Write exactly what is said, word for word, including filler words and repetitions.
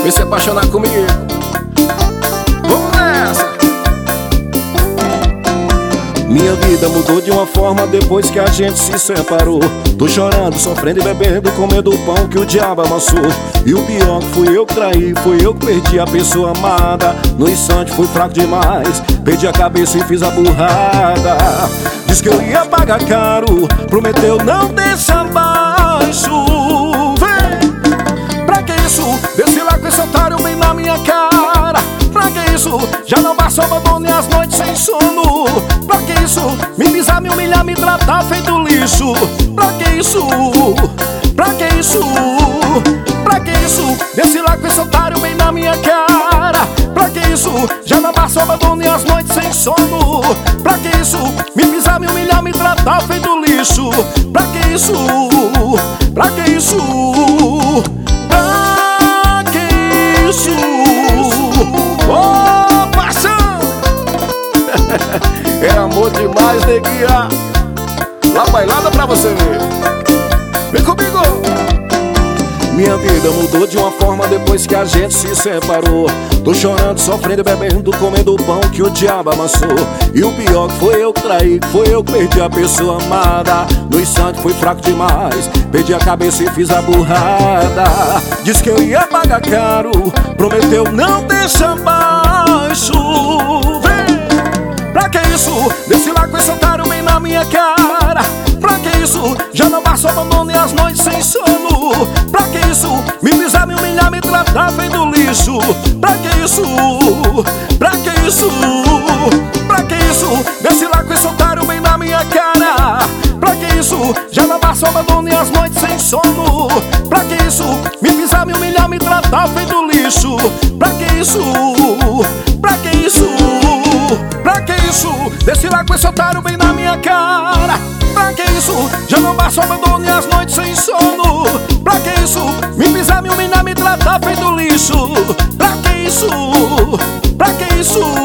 vem se apaixonar comigo. Vamos nessa! Minha vida mudou de uma forma depois que a gente se separou. Tô chorando, sofrendo e bebendo, comendo o pão que o diabo amassou. E o pior que fui eu que traí, fui eu que perdi a pessoa amada. No instante fui fraco demais, perdi a cabeça e fiz a burrada. Diz que eu ia pagar caro, prometeu não deixar baixo. Vem! Pra que isso? Desce lá com esse otário bem na minha cara. Pra que isso? Já não basta o abandono e as noites sem sono. Pra que isso? Me pisar, me humilhar, me tratar feito lixo. Pra que isso? Pra que isso? Pra que isso? Desce lá com esse otário bem na minha cara. Pra que isso? Já não basta o abandono e as noites sem sono. Pra que isso? Me pisar, me humilhar, me tratar feito lixo. Pra que isso? Pra que isso? Pra que isso? Oh, paixão! É amor demais, neguinha. Lá bailada pra você ver. Vem comigo! Minha vida mudou de uma forma depois que a gente se separou. Tô chorando, sofrendo, bebendo, comendo o pão que o diabo amassou. E o pior que foi eu que traí, foi eu que perdi a pessoa amada. No instante fui fraco demais, perdi a cabeça e fiz a burrada. Diz que eu ia pagar caro, prometeu não deixar baixo. Vem! Pra que isso? Desce lá com esse otário bem na minha cara. Pra que isso? Já não basta o abandono e as noites sem sono. Pra que isso? Me pisar, me humilhar, me tratar feito lixo. Pra que isso? Pra que isso? Pra que isso? Desce lá com esse otário bem na minha cara. Pra que isso? Já não basta o abandono e as noites sem sono. Pra que isso? Me pisar, me humilhar, me tratar feito lixo. Pra que isso? Pra que isso? Pra que isso? Desce lá com esse otário bem na minha cara. Pra que isso? Já não basta o abandono e as noites sem sono. Pra que isso? Me pisar, me humilhar, me tratar feito lixo. Pra que isso? Pra que isso?